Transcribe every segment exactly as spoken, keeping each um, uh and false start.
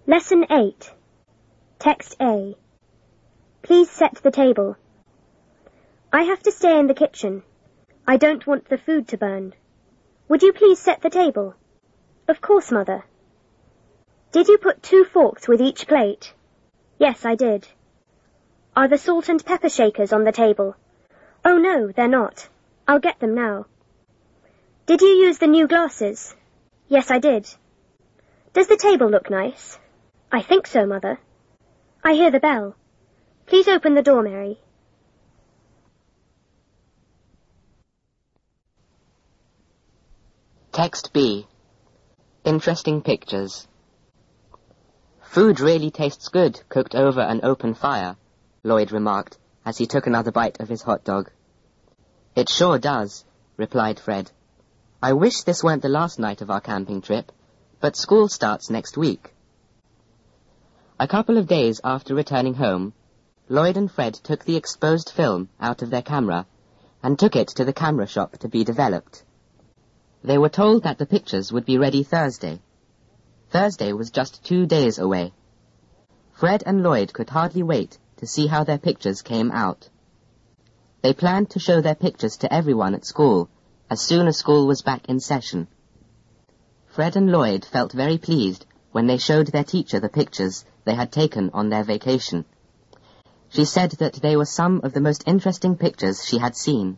Lesson eight. Text A. Please set the table. I have to stay in the kitchen. I don't want the food to burn. Would you please set the table? Of course, Mother. Did you put two forks with each plate? Yes, I did. Are the salt and pepper shakers on the table? Oh no, they're not. I'll get them now. Did you use the new glasses? Yes, I did. Does the table look nice? I think so, Mother. I hear the bell. Please open the door, Mary. Text B. Interesting pictures. Food really tastes good cooked over an open fire, Lloyd remarked as he took another bite of his hot dog. It sure does, replied Fred. I wish this weren't the last night of our camping trip, but school starts next week. A couple of days after returning home, Lloyd and Fred took the exposed film out of their camera and took it to the camera shop to be developed. They were told that the pictures would be ready Thursday. Thursday was just two days away. Fred and Lloyd could hardly wait to see how their pictures came out. They planned to show their pictures to everyone at school as soon as school was back in session. Fred and Lloyd felt very pleased when they showed their teacher the pictures they had taken on their vacation. She said that they were some of the most interesting pictures she had seen.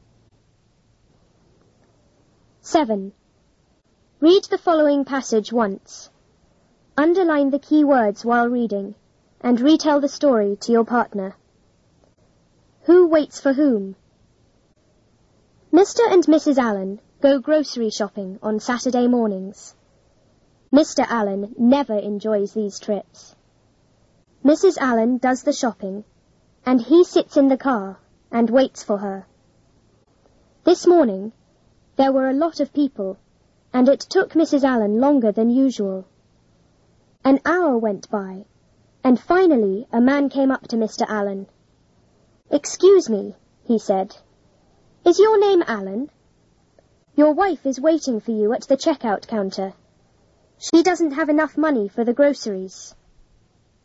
seven. Read the following passage once. Underline the key words while reading, and retell the story to your partner. Who waits for whom? Mister and Missus Allen go grocery shopping on Saturday mornings. Mister Allen never enjoys these trips. Missus Allen does the shopping, and he sits in the car and waits for her. This morning, there were a lot of people, and it took Missus Allen longer than usual. An hour went by, and finally a man came up to Mister Allen. "Excuse me," he said. "Is your name Allen? Your wife is waiting for you at the checkout counter. She doesn't have enough money for the groceries."